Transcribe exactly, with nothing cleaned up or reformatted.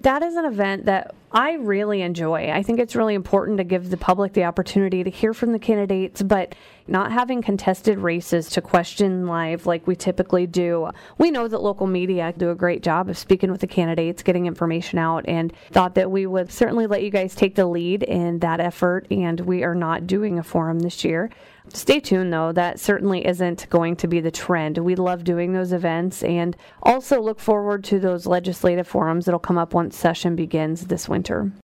That is an event that I really enjoy. I think it's really important to give the public the opportunity to hear from the candidates, but not having contested races to question live like we typically do. We know that local media do a great job of speaking with the candidates, getting information out, and thought that we would certainly let you guys take the lead in that effort, and we are not doing a forum this year. Stay tuned, though. That certainly isn't going to be the trend. We love doing those events, and also look forward to those legislative forums that'll come up once session begins this winter.